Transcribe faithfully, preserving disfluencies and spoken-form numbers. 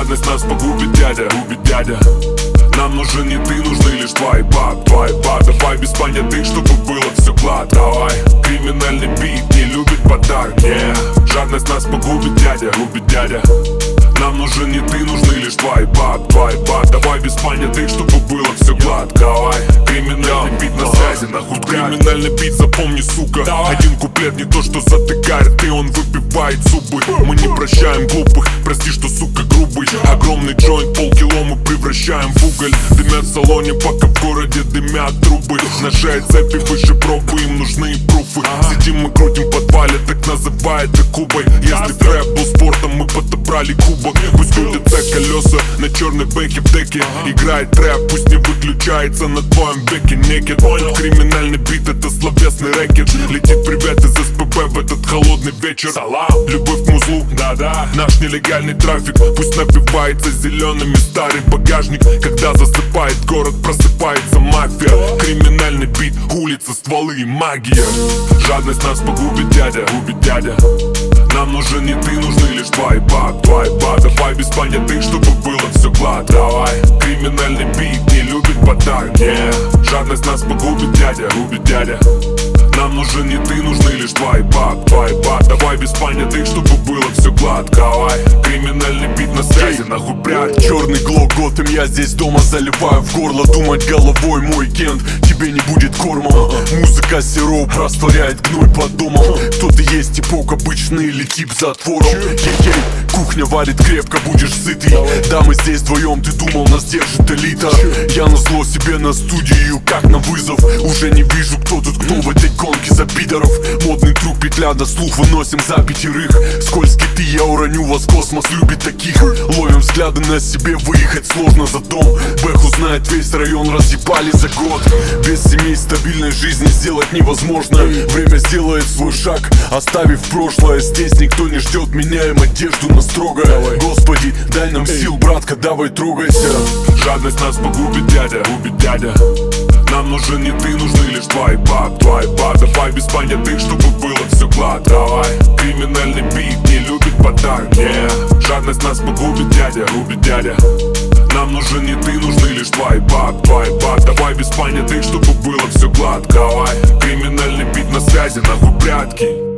Жадность нас погубит, дядя, губит дядя. Нам нужен не ты, нужны лишь твои баб, твои баб. Давай без понятых, чтобы было все гладко. Давай, криминальный бит не любит подарки, yeah. Жадность нас погубит, дядя, губит дядя. Нам нужен не ты, нужны лишь твои баб, твои баб. Давай без понятых, чтобы было все гладко. Давай, криминальный бит на связи, нахуй. Криминальный бит, запомни, сука. Давай. Один куплет не то, что затыкает, и он выбивает зубы. Мы не прощаем глупых, прости, что, сука, грубый. Огромный джойнт, полкило мы превращаем в уголь. Дымят в салоне, пока в городе дымят трубы. На шее цепи выше пробы, им нужны пруфы. Сидим мы крутим в подвале, так называй это Кубой. Если трэп был спортом, мы подобрали кубок. Пусть крутятся колеса на черной бэхе в деке. Играет трэп, пусть не выключается на твоем беке некет. Понял, криминальный бит, это словесный рэкет. Летит привет из СПБ в этот холодный вечер. Салам, любовь к музлу, да-да. Наш нелегальный трафик пусть напивается зелеными старый багажник. Когда засыпает город, просыпается мафия. Криминальный бит, улица, стволы и магия. Жадность нас погубит, дядя, губит дядя. Нам нужен не ты, нужны лишь твои баб, твои баб. Давай без понятых, чтобы было все гладко. Давай, криминальный бит не любит подарки, yeah. Жадность нас погубит, дядя, губит дядя. Нам нужен не ты, нужны лишь твои баб, твои баб. Давай без понятых, чтобы было все гладко. Давай, криминальный бит на связи, нахуй прятки. Черный глок, Готэм, я здесь дома заливаю в горло. Думать головой, мой кент, тебе не будет кормом. Музыка сироп растворяет гной под домом. Кто ты есть, типок обычный или тип за отвором? Хей-хей, кухня варит крепко, будешь сытый. Да, мы здесь вдвоем, ты думал, нас держит элита. Я назло себе на студию, как на вызов. Уже не вижу, кто тут кто в этой гонке за пидоров. Модный трюк, петля до слух, выносим за пятерых. Скользкий ты, я уроню вас, космос любит таких. Ловим взгляды на себе, выехать сложно за дом. Бэху знает весь район, разъебали за год. Без семей стабильной жизни сделать невозможно. Время сделает свой шаг, оставив прошлое. Здесь никто не ждет, меняем одежду на строгое. Господи, дай нам сил, братка, давай трогайся. Жадность нас погубит, дядя, губит дядя. Нам нужен не ты, нужны лишь твои баб, твои баб. Давай без понятых, чтобы было все гладко. Давай, криминальный бит не любит подарки, yeah. Жадность нас погубит, дядя, губит дядя. Нам нужен не ты, нужны лишь твои баб, твои баб. Давай без понятых, чтобы было все гладко. Давай, криминальный бит на связи, нахуй прятки.